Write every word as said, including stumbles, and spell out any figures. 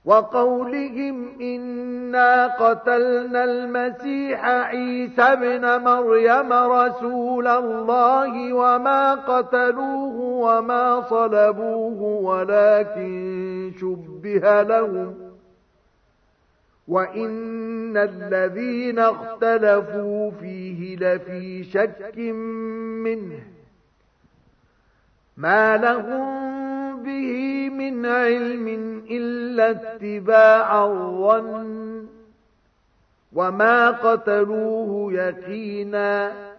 وقولهم إنا قتلنا المسيح عيسى ابن مريم رسول الله وما قتلوه وما صلبوه ولكن شبه لهم وإن الذين اختلفوا فيه لفي شك منه ما لهم به من علم إلا اتباع الظن وما قتلوه يقينا